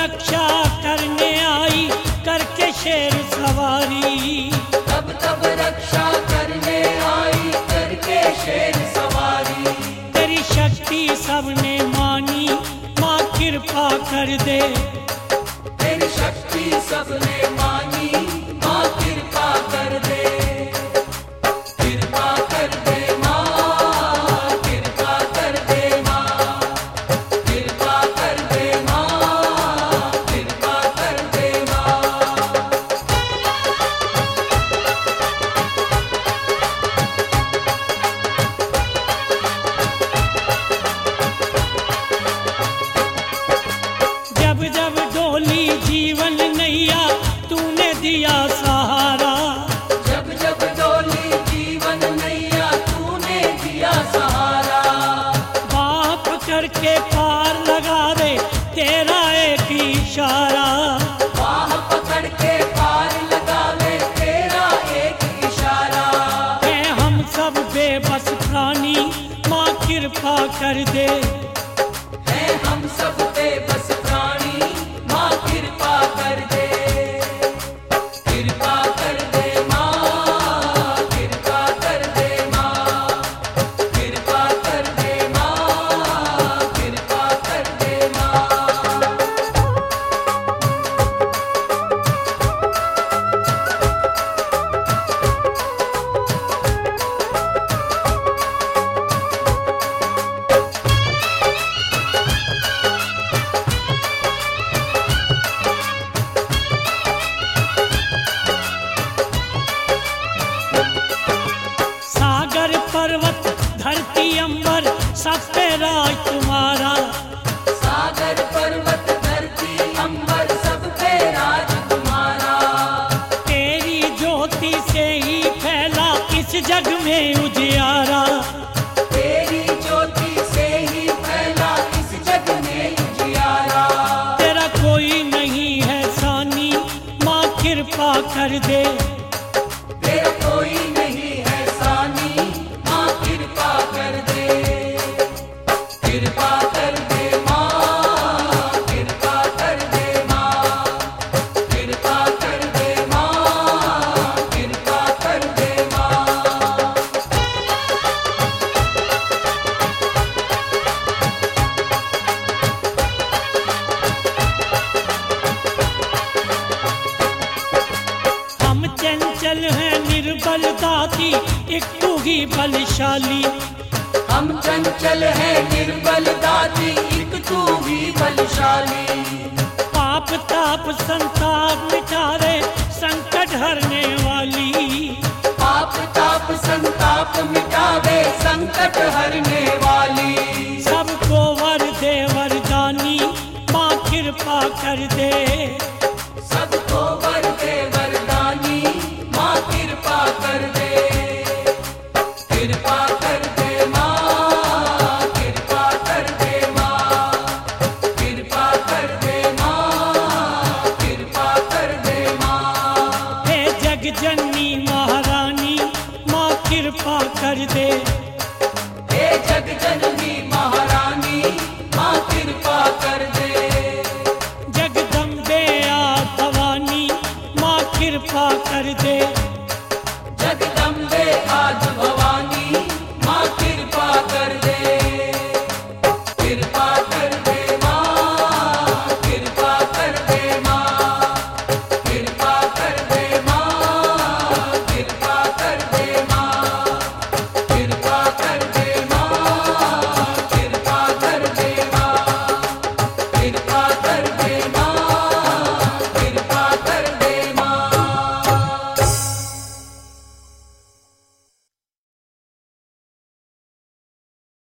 रक्षा करने आई करके शेर सवारी। तब रक्षा करने आई करके शेर सवारी। तेरी शक्ति सबने मानी, माँ कृपा कर दे। तेरी शक्ति सबने मानी, माँ कृपा कर दे। कृपा कर दे माँ, कृपा कर दे माँ, कृपा कर दे माँ, कृपा कर दे माँ। जब जब डोली जीवन नैया तूने दिया सहारा। जब जब डोली जीवन नैया तूने दिया सहारा। बाह पकड़ के पार लगा दे तेरा एक इशारा। बाह पकड़ के पार लगा ले तेरा एक इशारा। है हम सब बेबस प्राणी, माँ कृपा कर दे। है हम सब बेबस प्राणी, माँ कृपा कर दे। कृपा कर दे माँ, कृपा कर दे माँ, कृपा कर दे माँ, कृपा कर दे माँ। सागर पर्वत धरती अंबर सब पे राज तुम्हारा। सागर पर्वत धरती अंबर सब पे राज तुम्हारा। तेरी ज्योति से ही फैला इस जग में उजियारा। तेरी ज्योति से ही फैला इस जग में उजियारा। तेरा कोई नहीं है सानी, माँ कृपा कर दे। तेरा कोई नहीं है सानी, माँ कृपा कर दे। कृपा कर दे माँ, कृपा कर दे माँ, कृपा कर दे माँ, कृपा कर दे माँ। हम चंचल हैं निर्बल दाती, एक तू ही बलशाली। हम चंचल हैं निर्बल दाती, एक तू भी बलशाली। पाप ताप संताप मिटा दे संकट हरने वाली। पाप ताप संताप मिटावे संकट हरने वाली। सबको वर दे वरदानी, माँ कृपा कर दे। सबको वर दे वरदानी, माँ कृपा कर दे। कृपा कर दे माँ, कृपा कर दे माँ, कृपा कर दे माँ, कृपा कर दे माँ। हे जग जननी महारानी, माँ कृपा कर दे। हे जग जननी